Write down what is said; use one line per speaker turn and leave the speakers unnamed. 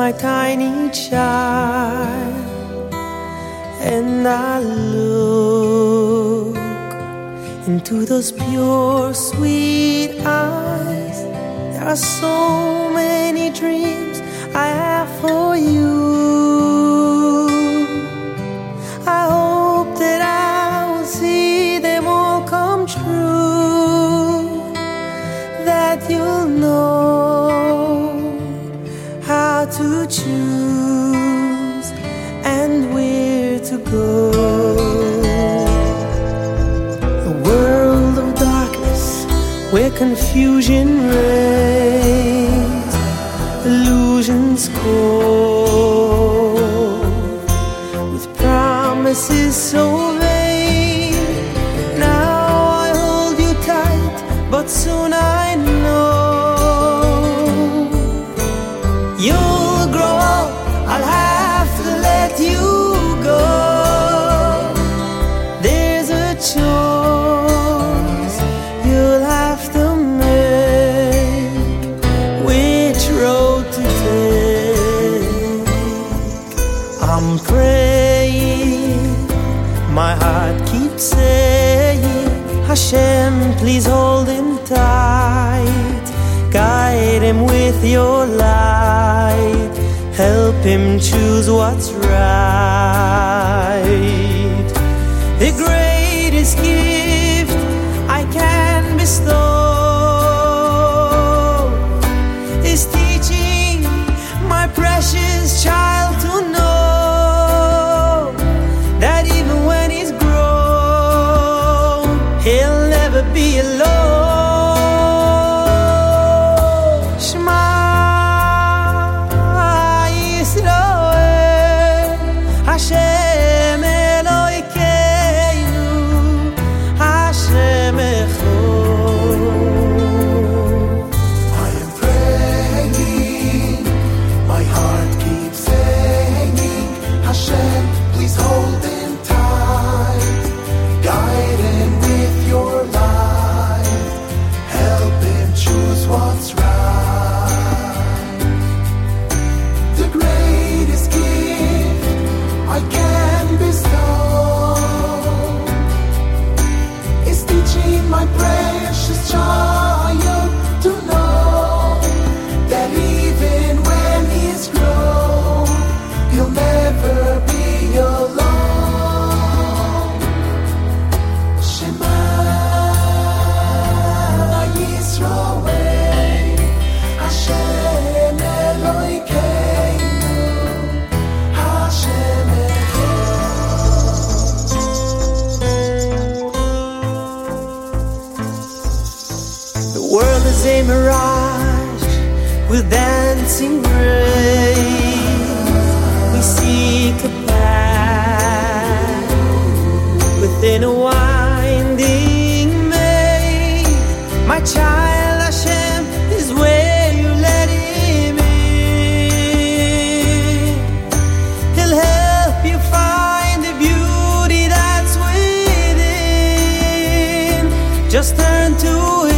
my tiny child, and I look into those pure, sweet eyes. There are so many dreams I have for you. I hope that I will see them all come true, that you'll know how to choose and where to go. A world of darkness where confusion reigns, illusions cold, with promises so vain. Now I hold you tight, but soon I know you'll grow up, I'll have to let you go. There's a choice you'll have to make, which road to take. I'm praying, my heart keeps saying, Hashem, please hold him tight, guide him with your light, help him choose what's right. The greatest gift I can bestow is teaching my precious child to know that even when he's grown, he'll never be alone. Hashem Elokeinu, Hashem Echad.
I am praying, my heart keeps singing, Hashem, please hold him tight, guide him with your light, help him choose what's right. The greatest gift I can bestow is teaching my precious child to know that even when he's grown, he'll never be alone. Shema Yisrael, Hashem Elokeinu, Hashem Echad.
The world is a mirage with dancing rays. We seek a path within a winding maze. My child, Hashem is where you let him in. He'll help you find the beauty that's within. Just turn to him